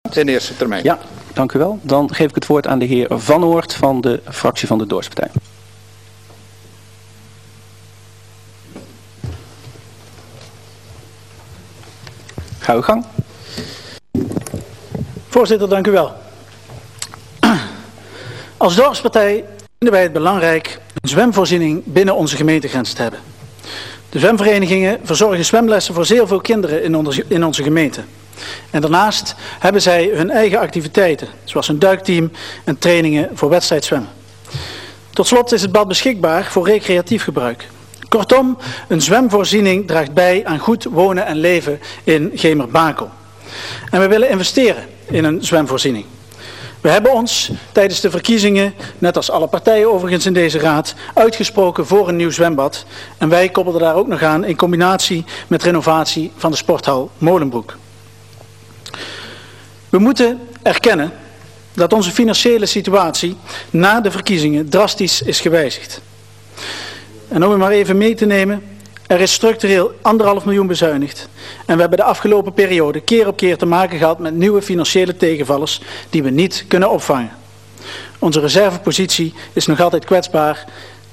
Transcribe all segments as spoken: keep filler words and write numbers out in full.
In eerste termijn. Ja, dank u wel. Dan geef ik het woord aan de heer Van Oort van de fractie van de Dorpspartij. Ga uw gang. Voorzitter, dank u wel. Als Dorpspartij vinden wij het belangrijk een zwemvoorziening binnen onze gemeentegrens te hebben. De zwemverenigingen verzorgen zwemlessen voor zeer veel kinderen in onze, in onze gemeente. En daarnaast hebben zij hun eigen activiteiten, zoals een duikteam en trainingen voor wedstrijdzwemmen. Tot slot is het bad beschikbaar voor recreatief gebruik. Kortom, een zwemvoorziening draagt bij aan goed wonen en leven in Gemer-Bakel. En we willen investeren in een zwemvoorziening. We hebben ons tijdens de verkiezingen, net als alle partijen overigens in deze raad, uitgesproken voor een nieuw zwembad. En wij koppelden daar ook nog aan in combinatie met renovatie van de sporthal Molenbroek. We moeten erkennen dat onze financiële situatie na de verkiezingen drastisch is gewijzigd. En om u maar even mee te nemen, er is structureel anderhalf miljoen bezuinigd. En we hebben de afgelopen periode keer op keer te maken gehad met nieuwe financiële tegenvallers die we niet kunnen opvangen. Onze reservepositie is nog altijd kwetsbaar,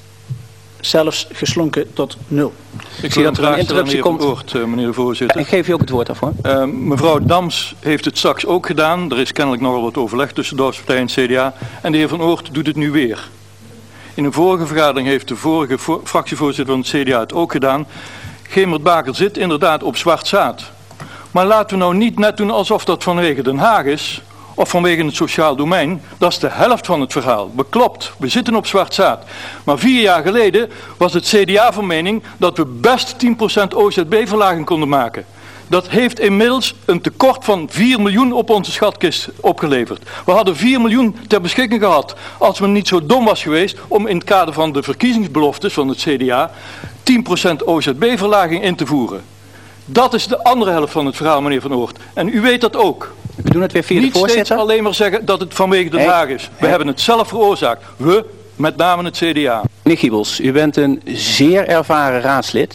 zelfs geslonken tot nul. Ik zie dat er een interruptie komt. Woord, uh, meneer de voorzitter. Ja, ik geef u ook het woord daarvoor. Uh, mevrouw Dams heeft het straks ook gedaan. Er is kennelijk nogal wat overleg tussen de Dorpspartij en het C D A. En de heer Van Oort doet het nu weer. In een vorige vergadering heeft de vorige vo fractievoorzitter van het C D A het ook gedaan. Gemer-Bakel zit inderdaad op zwart zaad. Maar laten we nou niet net doen alsof dat vanwege Den Haag is, of vanwege het sociaal domein. Dat is de helft van het verhaal. Beklopt, we zitten op zwart zaad. Maar vier jaar geleden was het C D A van mening dat we best tien procent O Z B-verlaging konden maken. Dat heeft inmiddels een tekort van vier miljoen op onze schatkist opgeleverd. We hadden vier miljoen ter beschikking gehad als men niet zo dom was geweest om in het kader van de verkiezingsbeloftes van het C D A tien procent O Z B-verlaging in te voeren. Dat is de andere helft van het verhaal, meneer Van Oort. En u weet dat ook. We doen het weer via de niet voorzitter. Niet steeds alleen maar zeggen dat het vanwege Den hey. Haag is. We hey. hebben het zelf veroorzaakt. We, met name het C D A. Meneer Giebels, u bent een zeer ervaren raadslid.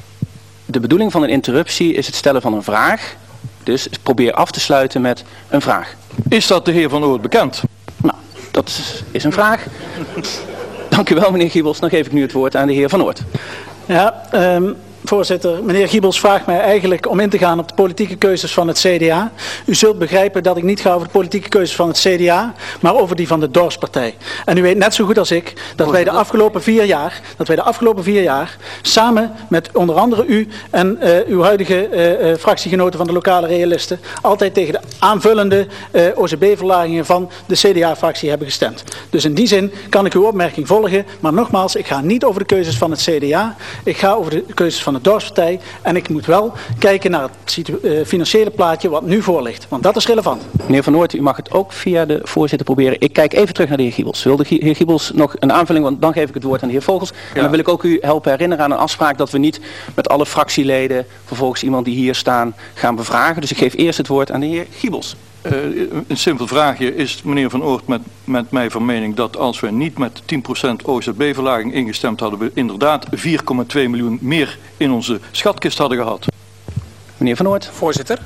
De bedoeling van een interruptie is het stellen van een vraag. Dus probeer af te sluiten met een vraag. Is dat de heer Van Oort bekend? Nou, dat is een vraag. Dank u wel, meneer Giebels. Dan geef ik nu het woord aan de heer Van Oort. Ja, um, voorzitter. Meneer Giebels vraagt mij eigenlijk om in te gaan op de politieke keuzes van het C D A. U zult begrijpen dat ik niet ga over de politieke keuzes van het C D A, maar over die van de Dorpspartij. En u weet net zo goed als ik dat wij de afgelopen vier jaar, dat wij de afgelopen vier jaar, samen met onder andere u en uh, uw huidige uh, uh, fractiegenoten van de lokale realisten, altijd tegen de aanvullende uh, O Z B-verlagingen van de C D A-fractie hebben gestemd. Dus in die zin kan ik uw opmerking volgen, maar nogmaals, ik ga niet over de keuzes van het C D A, ik ga over de keuzes van de Dorpspartij en ik moet wel kijken naar het uh, financiële plaatje wat nu voor ligt, want dat is relevant. Meneer Van Oort, u mag het ook via de voorzitter proberen. Ik kijk even terug naar de heer Giebels. Wil de heer Giebels nog een aanvulling, want dan geef ik het woord aan de heer Vogels. Ja. En dan wil ik ook u helpen herinneren aan een afspraak dat we niet met alle fractieleden vervolgens iemand die hier staan gaan bevragen. Dus ik geef eerst het woord aan de heer Giebels. Uh, een simpel vraagje. Is meneer Van Oort met, met mij van mening dat als we niet met tien procent O Z B-verlaging ingestemd hadden, we inderdaad vier komma twee miljoen meer in onze schatkist hadden gehad? Meneer Van Oort. Voorzitter.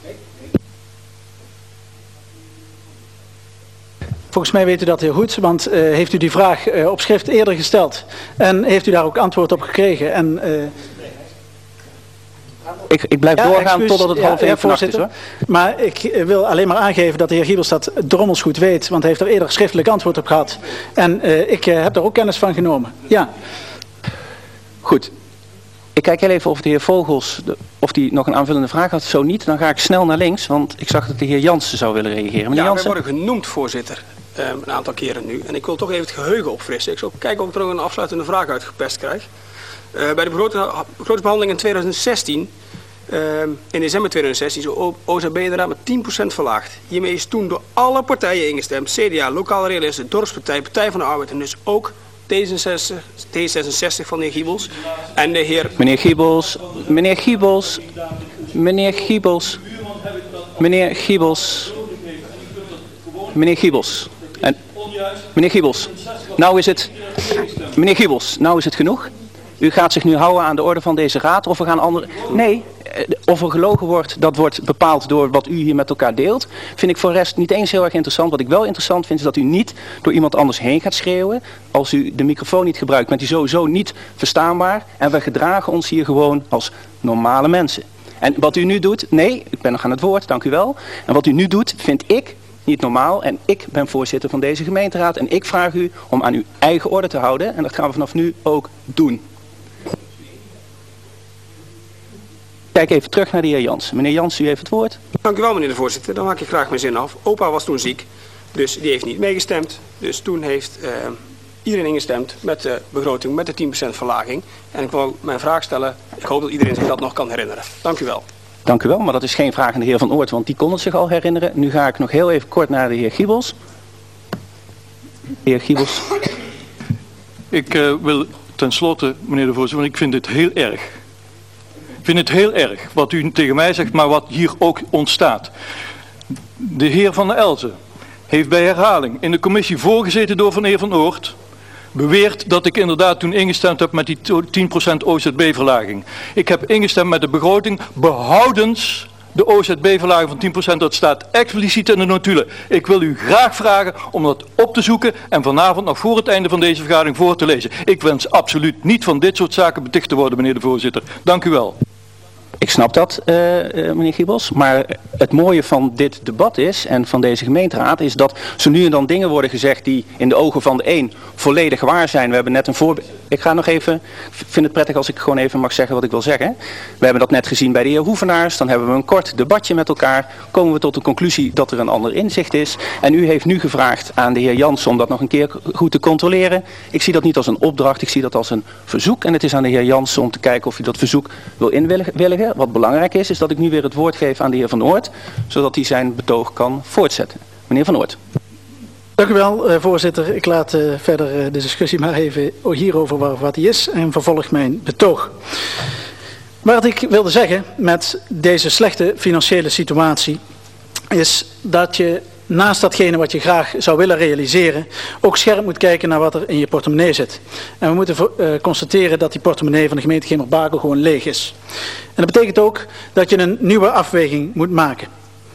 Volgens mij weet u dat heel goed, want uh, heeft u die vraag uh, op schrift eerder gesteld en heeft u daar ook antwoord op gekregen. En, uh, Ik, ik blijf ja, doorgaan excuus, totdat het half ja, één vannacht is, hoor. Maar ik wil alleen maar aangeven dat de heer Giebels dat drommels goed weet, want hij heeft er eerder schriftelijk antwoord op gehad. En uh, ik uh, heb daar ook kennis van genomen. Ja. Goed. Ik kijk heel even of de heer Vogels, de, of die nog een aanvullende vraag had. Zo niet, dan ga ik snel naar links, want ik zag dat de heer Jansen zou willen reageren. Meneer ja, Jansen? wij worden genoemd, voorzitter. Um, een aantal keren nu. En ik wil toch even het geheugen opfrissen. Ik zal kijken of ik er nog een afsluitende vraag uitgepest krijg. Uh, bij de begrotingsbehandeling in tweeduizend zestien... Uh, in december tweeduizend zestien is de O Z B inderdaad met tien procent verlaagd. Hiermee is toen door alle partijen ingestemd. C D A, Lokale Realisten, Dorpspartij, Partij van de Arbeid en dus ook D zesenzestig, D zesenzestig van de heer Giebels. En de heer... Meneer Giebels, meneer Giebels, meneer Giebels, meneer Giebels, meneer Giebels. En, meneer Giebels, nou is het, meneer Giebels, nou is het genoeg. U gaat zich nu houden aan de orde van deze raad of we gaan andere... Nee, of er gelogen wordt, dat wordt bepaald door wat u hier met elkaar deelt. Vind ik voor de rest niet eens heel erg interessant. Wat ik wel interessant vind is dat u niet door iemand anders heen gaat schreeuwen. Als u de microfoon niet gebruikt, bent u sowieso niet verstaanbaar. En we gedragen ons hier gewoon als normale mensen. En wat u nu doet, nee, ik ben nog aan het woord, dank u wel. En wat u nu doet, vind ik niet normaal. En ik ben voorzitter van deze gemeenteraad. En ik vraag u om aan uw eigen orde te houden. En dat gaan we vanaf nu ook doen. Kijk even terug naar de heer Jans. Meneer Jans, u heeft het woord. Dank u wel, meneer de voorzitter. Dan maak ik graag mijn zin af. Opa was toen ziek, dus die heeft niet meegestemd. Dus toen heeft uh, iedereen ingestemd met de begroting, met de tien procent verlaging. En ik wil mijn vraag stellen. Ik hoop dat iedereen zich dat nog kan herinneren. Dank u wel. Dank u wel, maar dat is geen vraag aan de heer Van Oort, want die kon het zich al herinneren. Nu ga ik nog heel even kort naar de heer Giebels. De heer Giebels. Ik uh, wil tenslotte, meneer de voorzitter, want ik vind dit heel erg. Ik vind het heel erg wat u tegen mij zegt, maar wat hier ook ontstaat. De heer Van der Elzen heeft bij herhaling in de commissie voorgezeten door van de heer Van Oort beweert dat ik inderdaad toen ingestemd heb met die tien procent O Z B-verlaging. Ik heb ingestemd met de begroting behoudens de O Z B-verlaging van tien procent. Dat staat expliciet in de notulen. Ik wil u graag vragen om dat op te zoeken en vanavond nog voor het einde van deze vergadering voor te lezen. Ik wens absoluut niet van dit soort zaken beticht te worden, meneer de voorzitter. Dank u wel. Ik snap dat, uh, uh, meneer Giebels, maar het mooie van dit debat is, en van deze gemeenteraad, is dat zo nu en dan dingen worden gezegd die in de ogen van de een volledig waar zijn. We hebben net een voorbeeld. Ik ga nog even, ik vind het prettig als ik gewoon even mag zeggen wat ik wil zeggen. We hebben dat net gezien bij de heer Hoevenaars, dan hebben we een kort debatje met elkaar, komen we tot de conclusie dat er een ander inzicht is. En u heeft nu gevraagd aan de heer Jansen om dat nog een keer goed te controleren. Ik zie dat niet als een opdracht, ik zie dat als een verzoek. En het is aan de heer Jansen om te kijken of hij dat verzoek wil inwilligen. Wat belangrijk is, is dat ik nu weer het woord geef aan de heer Van Oort, zodat hij zijn betoog kan voortzetten. Meneer Van Oort. Dank u wel, uh, voorzitter. Ik laat uh, verder uh, de discussie maar even hierover waar, wat die is en vervolg mijn betoog. Wat ik wilde zeggen met deze slechte financiële situatie is dat je naast datgene wat je graag zou willen realiseren, ook scherp moet kijken naar wat er in je portemonnee zit. En we moeten uh, constateren dat die portemonnee van de gemeente Gemert-Bakel gewoon leeg is. En dat betekent ook dat je een nieuwe afweging moet maken.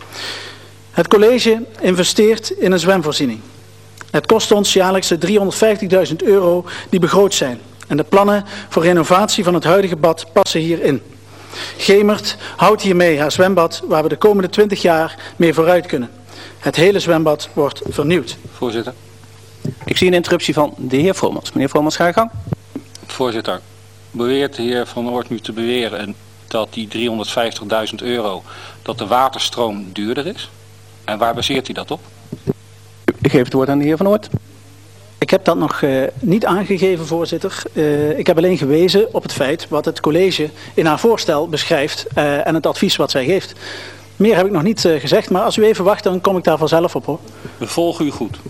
Het college investeert in een zwemvoorziening. Het kost ons jaarlijks driehonderdvijftigduizend euro die begroot zijn. En de plannen voor renovatie van het huidige bad passen hierin. Gemert houdt hiermee haar zwembad waar we de komende twintig jaar mee vooruit kunnen. Het hele zwembad wordt vernieuwd. Voorzitter. Ik zie een interruptie van de heer Vromans. Meneer Vromans, ga je gang. Voorzitter, beweert de heer Van Oort nu te beweren dat die driehonderdvijftigduizend euro, dat de waterstroom duurder is? En waar baseert hij dat op? Ik geef het woord aan de heer Van Oort. Ik heb dat nog uh, niet aangegeven, voorzitter. Uh, ik heb alleen gewezen op het feit wat het college in haar voorstel beschrijft uh, en het advies wat zij geeft. Meer heb ik nog niet uh, gezegd, maar als u even wacht, dan kom ik daar vanzelf op, hoor. We volgen u goed.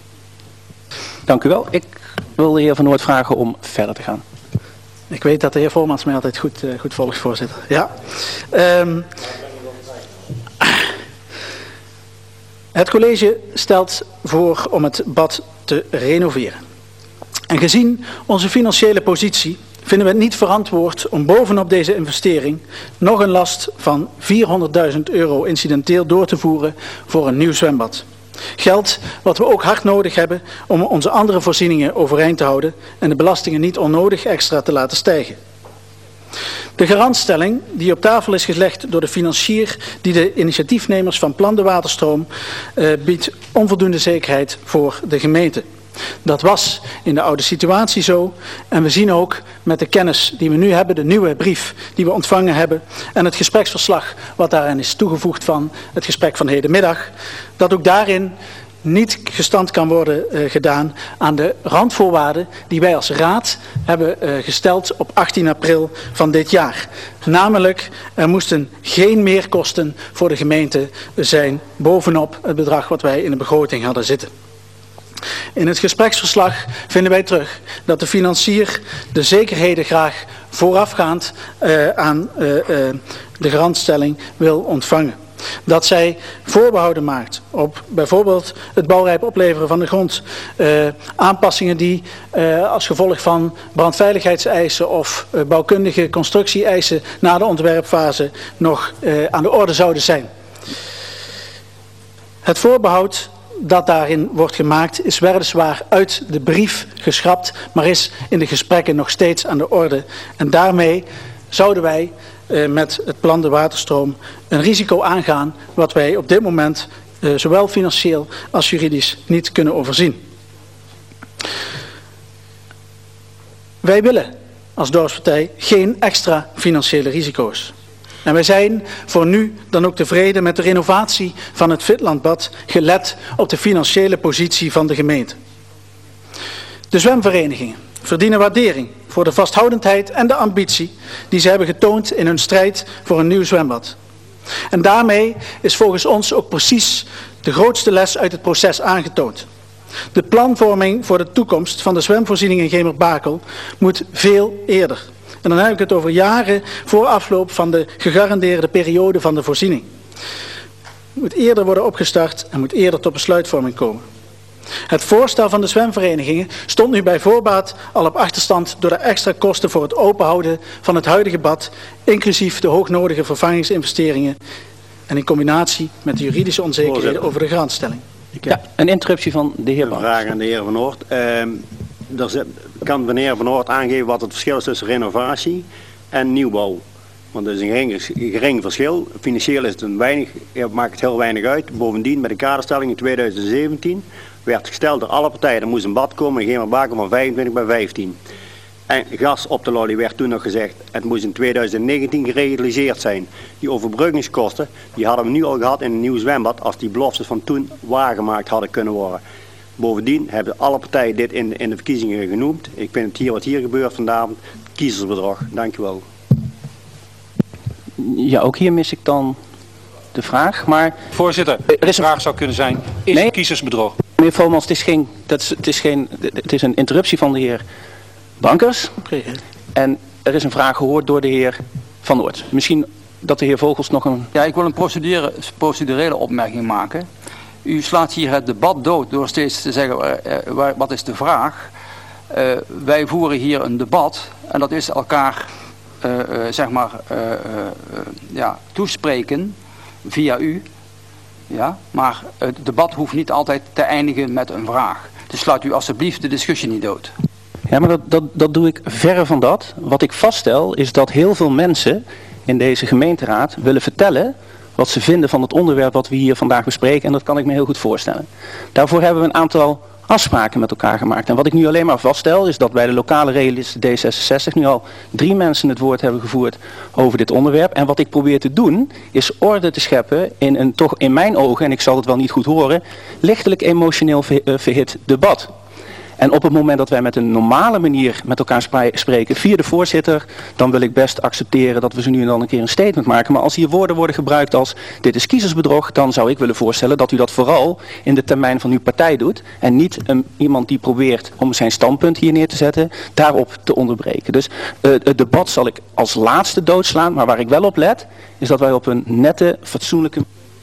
Dank u wel. Ik wil de heer Van Oort vragen om verder te gaan. Ik weet dat de heer Voormans mij altijd goed, uh, goed volgt, voorzitter. Ja. Um, het college stelt voor om het bad te renoveren. En gezien onze financiële positie vinden we het niet verantwoord om bovenop deze investering nog een last van vierhonderdduizend euro incidenteel door te voeren voor een nieuw zwembad. Geld wat we ook hard nodig hebben om onze andere voorzieningen overeind te houden en de belastingen niet onnodig extra te laten stijgen. De garantstelling die op tafel is gelegd door de financier die de initiatiefnemers van Plan de Waterstroom uh, biedt onvoldoende zekerheid voor de gemeente. Dat was in de oude situatie zo en we zien ook met de kennis die we nu hebben, de nieuwe brief die we ontvangen hebben en het gespreksverslag wat daarin is toegevoegd van het gesprek van hedenmiddag, dat ook daarin niet gestand kan worden uh, gedaan aan de randvoorwaarden die wij als raad hebben uh, gesteld op achttien april van dit jaar. Namelijk, er moesten geen meerkosten voor de gemeente zijn bovenop het bedrag wat wij in de begroting hadden zitten. In het gespreksverslag vinden wij terug dat de financier de zekerheden graag voorafgaand uh, aan uh, uh, de garantstelling wil ontvangen. dat zij voorbehouden maakt op bijvoorbeeld het bouwrijp opleveren van de grond, uh, aanpassingen die uh, als gevolg van brandveiligheidseisen of uh, bouwkundige constructie-eisen na de ontwerpfase nog uh, aan de orde zouden zijn. Het voorbehoud dat daarin wordt gemaakt is weliswaar uit de brief geschrapt, maar is in de gesprekken nog steeds aan de orde. En daarmee zouden wij uh, met het plan de waterstroom een risico aangaan wat wij op dit moment uh, zowel financieel als juridisch niet kunnen overzien. Wij willen als dorpspartij geen extra financiële risico's. En wij zijn voor nu dan ook tevreden met de renovatie van het Fitlandbad, gelet op de financiële positie van de gemeente. De zwemverenigingen verdienen waardering voor de vasthoudendheid en de ambitie die ze hebben getoond in hun strijd voor een nieuw zwembad. En daarmee is volgens ons ook precies de grootste les uit het proces aangetoond. De planvorming voor de toekomst van de zwemvoorziening in Gemer-Bakel moet veel eerder. En dan heb ik het over jaren voor afloop van de gegarandeerde periode van de voorziening. Het moet eerder worden opgestart en moet eerder tot besluitvorming komen. Het voorstel van de zwemverenigingen stond nu bij voorbaat al op achterstand door de extra kosten voor het openhouden van het huidige bad, inclusief de hoognodige vervangingsinvesteringen en in combinatie met de juridische onzekerheden Voorzitter. over de garantstelling. Ja, een interruptie van de heer Bankers. Een vraag aan de heer Van Oort. Uh, er kan meneer Van Oort aangeven wat het verschil is tussen renovatie en nieuwbouw? Want dat is een gering, gering verschil. Financieel is het een weinig, maakt het heel weinig uit. Bovendien, met de kaderstelling in tweeduizend zeventien werd gesteld door alle partijen, er moest een bad komen in Gemer-Bakel van vijfentwintig bij vijftien. En gas op de lolly werd toen nog gezegd, het moest in tweeduizend negentien gerealiseerd zijn. Die overbruggingskosten, die hadden we nu al gehad in een nieuw zwembad als die beloftes van toen waargemaakt hadden kunnen worden. Bovendien hebben alle partijen dit in, in de verkiezingen genoemd. Ik vind het hier wat hier gebeurt vanavond, kiezersbedrog. Dank u wel. Ja, ook hier mis ik dan de vraag, maar... Voorzitter, de er is een vraag zou kunnen zijn, is nee? het kiezersbedrog? Meneer Vromans, het is geen, dat is, het is geen, het is een interruptie van de heer Bankers. En er is een vraag gehoord door de heer Van Oort. Misschien dat de heer Vogels nog een... Ja, ik wil een procedure, procedurele opmerking maken. U slaat hier het debat dood door steeds te zeggen, uh, wat is de vraag? Uh, wij voeren hier een debat en dat is elkaar, uh, uh, zeg maar, uh, uh, uh, ja, toespreken via u. Ja, maar het debat hoeft niet altijd te eindigen met een vraag. Dus slaat u alsjeblieft de discussie niet dood. Ja, maar dat, dat, dat doe ik verre van dat. Wat ik vaststel is dat heel veel mensen in deze gemeenteraad willen vertellen wat ze vinden van het onderwerp wat we hier vandaag bespreken. En dat kan ik me heel goed voorstellen. Daarvoor hebben we een aantal afspraken met elkaar gemaakt. En wat ik nu alleen maar vaststel is dat bij de lokale realisten D zesenzestig nu al drie mensen het woord hebben gevoerd over dit onderwerp. En wat ik probeer te doen is orde te scheppen in een toch in mijn ogen, en ik zal het wel niet goed horen, lichtelijk emotioneel verhit debat. En op het moment dat wij met een normale manier met elkaar spreken via de voorzitter, dan wil ik best accepteren dat we ze nu en dan een keer een statement maken. Maar als hier woorden worden gebruikt als dit is kiezersbedrog, dan zou ik willen voorstellen dat u dat vooral in de termijn van uw partij doet. En niet um, iemand die probeert om zijn standpunt hier neer te zetten, daarop te onderbreken. Dus uh, het debat zal ik als laatste doodslaan, maar waar ik wel op let, is dat wij op een nette, fatsoenlijke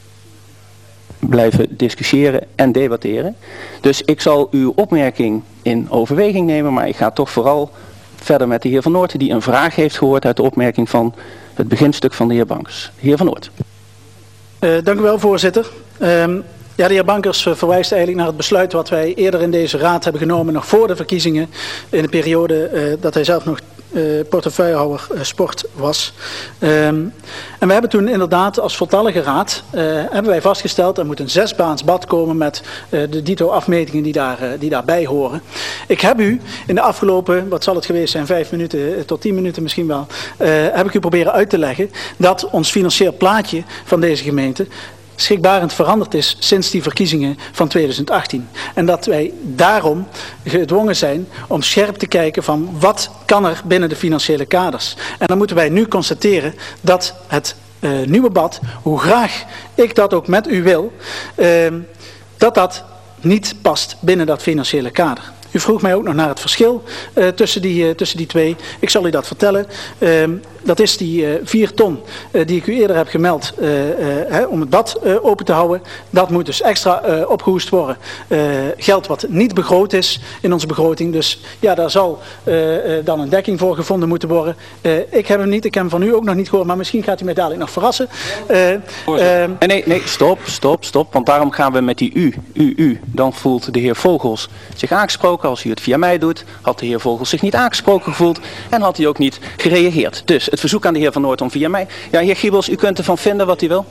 blijven discussiëren en debatteren. Dus ik zal uw opmerking in overweging nemen, maar ik ga toch vooral verder met de heer Van Oort, die een vraag heeft gehoord uit de opmerking van het beginstuk van de heer Bankers. Heer Van Oort. Uh, dank u wel, voorzitter. Um, ja, de heer Bankers uh, verwijst eigenlijk naar het besluit wat wij eerder in deze raad hebben genomen, nog voor de verkiezingen, in de periode uh, dat hij zelf nog Uh, portefeuillehouder uh, sport was. Um, en we hebben toen inderdaad als voltallige raad uh, hebben wij vastgesteld er moet een zesbaans bad komen met uh, de dito afmetingen die, daar, uh, die daarbij horen. Ik heb u in de afgelopen, wat zal het geweest zijn, vijf minuten uh, tot tien minuten misschien wel, uh, heb ik u proberen uit te leggen dat ons financieel plaatje van deze gemeente schrikbarend veranderd is sinds die verkiezingen van tweeduizend achttien. En dat wij daarom gedwongen zijn om scherp te kijken van wat kan er binnen de financiële kaders. En dan moeten wij nu constateren dat het uh, nieuwe bad, hoe graag ik dat ook met u wil, uh, dat dat niet past binnen dat financiële kader. U vroeg mij ook nog naar het verschil uh, tussen, die, uh, tussen die twee. Ik zal u dat vertellen. Uh, dat is die uh, vier ton uh, die ik u eerder heb gemeld uh, uh, hè, om het bad uh, open te houden. Dat moet dus extra uh, opgehoest worden. Uh, geld wat niet begroot is in onze begroting. Dus ja, daar zal uh, uh, dan een dekking voor gevonden moeten worden. Uh, ik heb hem niet, ik heb hem van u ook nog niet gehoord, maar misschien gaat u mij dadelijk nog verrassen. Uh, uh, nee, nee, nee, stop, stop, stop. Want daarom gaan we met die u, u, u. Dan voelt de heer Vogels zich aangesproken. Als u het via mij doet, had de heer Vogels zich niet aangesproken gevoeld en had hij ook niet gereageerd. Dus het verzoek aan de heer Van Noort om via mij. Ja, heer Giebels, u kunt ervan vinden wat u wil.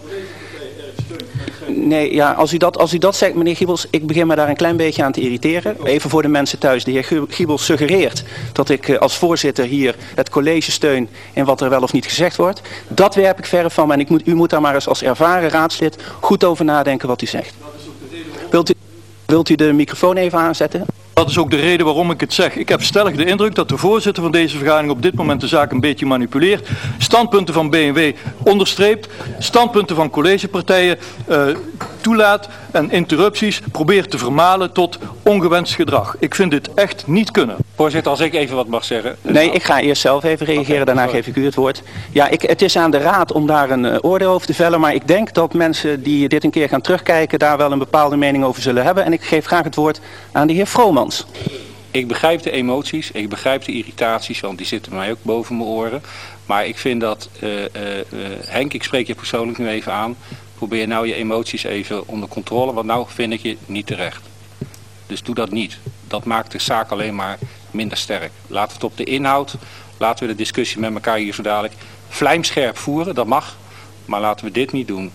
Nee, ja, als u, dat, als u dat zegt, meneer Giebels, ik begin me daar een klein beetje aan te irriteren. Even voor de mensen thuis. De heer Giebels suggereert dat ik uh, als voorzitter hier het college steun in wat er wel of niet gezegd wordt. Dat werp ik verre van me en ik moet, u moet daar maar eens als ervaren raadslid goed over nadenken wat u zegt. Wilt u, wilt u de microfoon even aanzetten? Dat is ook de reden waarom ik het zeg. Ik heb stellig de indruk dat de voorzitter van deze vergadering op dit moment de zaak een beetje manipuleert. Standpunten van B en W onderstreept, standpunten van collegepartijen uh, toelaat en interrupties probeert te vermalen tot ongewenst gedrag. Ik vind dit echt niet kunnen. Voorzitter, als ik even wat mag zeggen. Nee, ik ga eerst zelf even reageren, daarna geef ik u het woord. Ja, ik, het is aan de raad om daar een uh, oordeel over te vellen, maar ik denk dat mensen die dit een keer gaan terugkijken daar wel een bepaalde mening over zullen hebben. En ik geef graag het woord aan de heer Vromans. Ik begrijp de emoties, ik begrijp de irritaties, want die zitten mij ook boven mijn oren. Maar ik vind dat, uh, uh, uh, Henk, ik spreek je persoonlijk nu even aan. Probeer nou je emoties even onder controle, want nou vind ik je niet terecht. Dus doe dat niet. Dat maakt de zaak alleen maar minder sterk. Laten we het op de inhoud, laten we de discussie met elkaar hier zo dadelijk vlijmscherp voeren, dat mag. Maar laten we dit niet doen.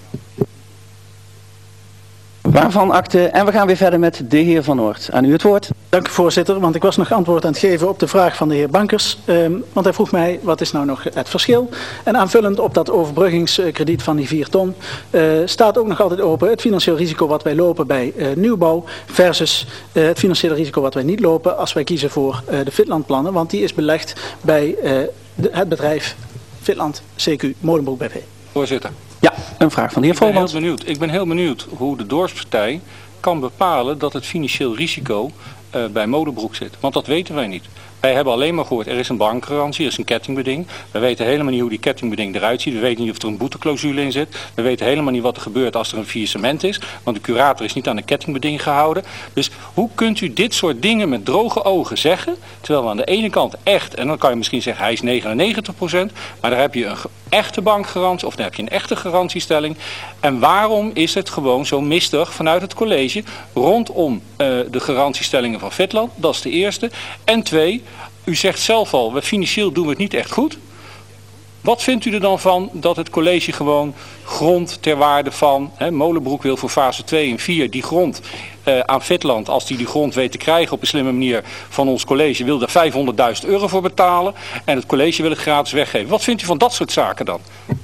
Waarvan akte. En we gaan weer verder met de heer Van Noort. Aan u het woord. Dank u voorzitter, want ik was nog antwoord aan het geven op de vraag van de heer Bankers. Um, want hij vroeg mij, wat is nou nog het verschil? En aanvullend op dat overbruggingskrediet van die vier ton, uh, staat ook nog altijd open het financieel risico wat wij lopen bij uh, nieuwbouw versus uh, het financiële risico wat wij niet lopen als wij kiezen voor uh, de Fitlandplannen. Want die is belegd bij uh, de, het bedrijf Fitland C Q Molenbroek B V. Voorzitter. Ja, een vraag van de heer Vromans. Ik ben heel benieuwd. Ik ben heel benieuwd hoe de dorpspartij kan bepalen dat het financieel risico uh, bij Molenbroek zit. Want dat weten wij niet. Wij hebben alleen maar gehoord, er is een bankgarantie, er is een kettingbeding. We weten helemaal niet hoe die kettingbeding eruit ziet. We weten niet of er een boeteclausule in zit. We weten helemaal niet wat er gebeurt als er een faillissement is. Want de curator is niet aan de kettingbeding gehouden. Dus hoe kunt u dit soort dingen met droge ogen zeggen? Terwijl we aan de ene kant echt, en dan kan je misschien zeggen hij is negenennegentig procent. Maar daar heb je een echte bankgarantie of dan heb je een echte garantiestelling. En waarom is het gewoon zo mistig vanuit het college rondom uh, de garantiestellingen van Fitland? Dat is de eerste. En twee, u zegt zelf al, we financieel doen we het niet echt goed. Wat vindt u er dan van dat het college gewoon grond ter waarde van, hè, Molenbroek wil voor fase twee en vier die grond uh, aan Fitland, als die die grond weet te krijgen op een slimme manier van ons college, wil daar vijfhonderdduizend euro voor betalen en het college wil het gratis weggeven. Wat vindt u van dat soort zaken dan?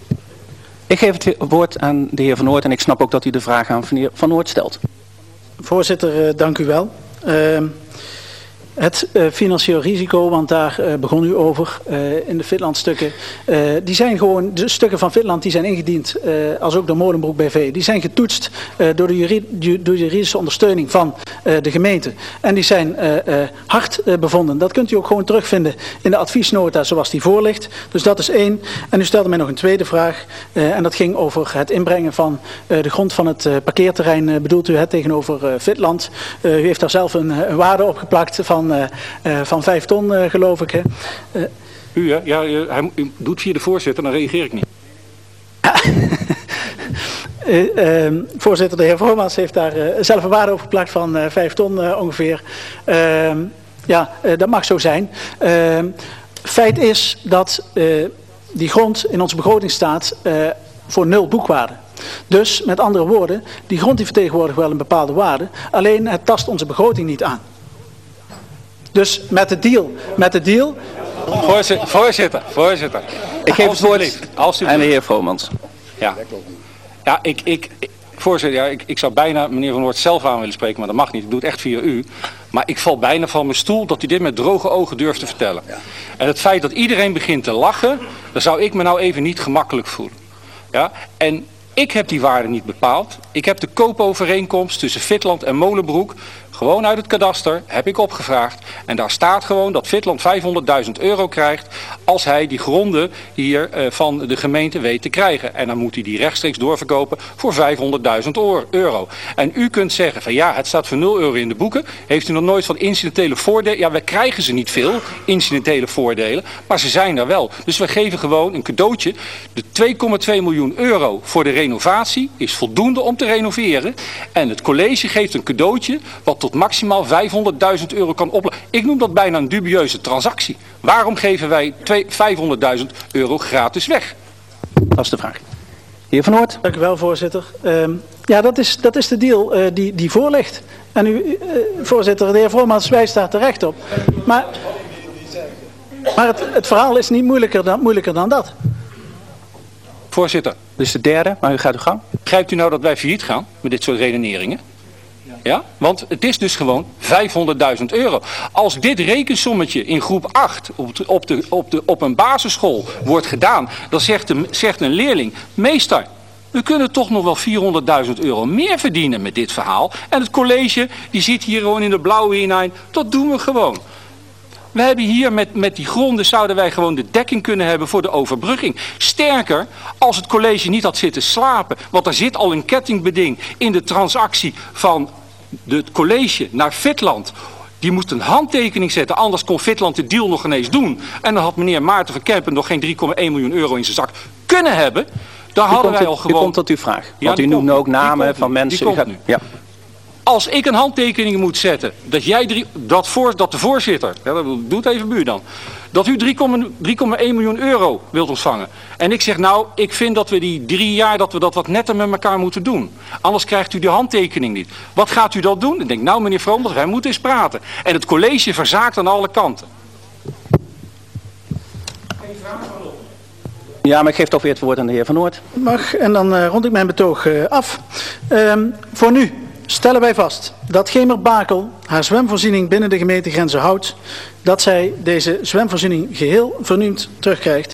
Ik geef het woord aan de heer Van Noort en ik snap ook dat u de vraag aan meneer Van Noort stelt. Voorzitter, uh, dank u wel. Uh, Het uh, financieel risico, want daar uh, begon u over uh, in de Fitlandstukken. Uh, die zijn gewoon, de stukken van Fitland die zijn ingediend, uh, als ook door Molenbroek B V. Die zijn getoetst uh, door, de juri door de juridische ondersteuning van uh, de gemeente. En die zijn uh, uh, hard uh, bevonden. Dat kunt u ook gewoon terugvinden in de adviesnota zoals die voor ligt. Dus dat is één. En u stelde mij nog een tweede vraag. Uh, en dat ging over het inbrengen van uh, de grond van het uh, parkeerterrein. Uh, bedoelt u het tegenover uh, Fitland? Uh, u heeft daar zelf een, een waarde op geplakt van Uh, uh, van vijf ton uh, geloof ik. Hè. Uh, u hè? Ja, u, hij, u doet via de voorzitter, dan reageer ik niet. uh, uh, voorzitter, de heer Vromans heeft daar uh, zelf een waarde op geplakt van uh, vijf ton uh, ongeveer. Uh, ja, uh, dat mag zo zijn. Uh, feit is dat uh, die grond in onze begroting staat uh, voor nul boekwaarde. Dus met andere woorden, die grond die vertegenwoordigt wel een bepaalde waarde, alleen het tast onze begroting niet aan. Dus met de deal, met de deal... Voorzitter, voorzitter, voorzitter. Ik geef het woord aan de heer Vromans. Ja, ja ik, ik, ik, voorzitter, ja, ik, ik zou bijna meneer Van Noort zelf aan willen spreken, maar dat mag niet. Ik doe het echt via u. Maar ik val bijna van mijn stoel dat u dit met droge ogen durft te vertellen. En het feit dat iedereen begint te lachen, dan zou ik me nou even niet gemakkelijk voelen. Ja, en... Ik heb die waarde niet bepaald. Ik heb de koopovereenkomst tussen Fitland en Molenbroek gewoon uit het kadaster, heb ik opgevraagd. En daar staat gewoon dat Fitland vijfhonderdduizend euro krijgt als hij die gronden hier uh, van de gemeente weet te krijgen. En dan moet hij die rechtstreeks doorverkopen voor vijfhonderdduizend euro. En u kunt zeggen van ja, het staat voor nul euro in de boeken. Heeft u nog nooit van incidentele voordelen? Ja, wij krijgen ze niet veel, incidentele voordelen, maar ze zijn er wel. Dus we geven gewoon een cadeautje. De twee komma twee miljoen euro voor de renovatie is voldoende om te renoveren. En het college geeft een cadeautje wat tot maximaal vijfhonderdduizend euro kan opleveren. Ik noem dat bijna een dubieuze transactie. Waarom geven wij vijfhonderdduizend euro gratis weg? Dat is de vraag. Heer Van Oort. Dank u wel, voorzitter. Uh, ja, dat is, dat is de deal uh, die, die voor ligt. En u, uh, voorzitter, de heer Vromans wijst daar terecht op. Maar, maar het, het verhaal is niet moeilijker dan, moeilijker dan dat. Voorzitter. Dus de derde, maar u gaat uw gang. Begrijpt u nou dat wij failliet gaan met dit soort redeneringen? Ja, want het is dus gewoon vijfhonderdduizend euro. Als dit rekensommetje in groep acht op, de, op, de, op, de, op een basisschool wordt gedaan, dan zegt, de, zegt een leerling, meester, we kunnen toch nog wel vierhonderdduizend euro meer verdienen met dit verhaal. En het college, die zit hier gewoon in de blauwe hinein, dat doen we gewoon. We hebben hier met, met die gronden zouden wij gewoon de dekking kunnen hebben voor de overbrugging. Sterker, als het college niet had zitten slapen, want er zit al een kettingbeding in de transactie van het college naar Fitland. Die moest een handtekening zetten, anders kon Fitland de deal nog ineens doen. En dan had meneer Maarten van Kempen nog geen drie komma één miljoen euro in zijn zak kunnen hebben. Dan hadden wij al gewoon... U komt tot uw vraag, ja, want u noemt ook namen van nu. mensen. Die komt gaat... nu. Ja. Als ik een handtekening moet zetten, dat, jij drie, dat, voor, dat de voorzitter, ja, dat doet even buur dan, dat u drie komma één miljoen euro wilt ontvangen. En ik zeg nou, ik vind dat we die drie jaar, dat we dat wat netter met elkaar moeten doen. Anders krijgt u die handtekening niet. Wat gaat u dat doen? Ik denk nou meneer Vromans, wij moeten eens praten. En het college verzaakt aan alle kanten. Ja, maar ik geef toch weer het woord aan de heer Van Oort. Mag, en dan uh, rond ik mijn betoog uh, af. Um, voor nu stellen wij vast dat Gemer-Bakel haar zwemvoorziening binnen de gemeentegrenzen houdt, dat zij deze zwemvoorziening geheel vernuemd terugkrijgt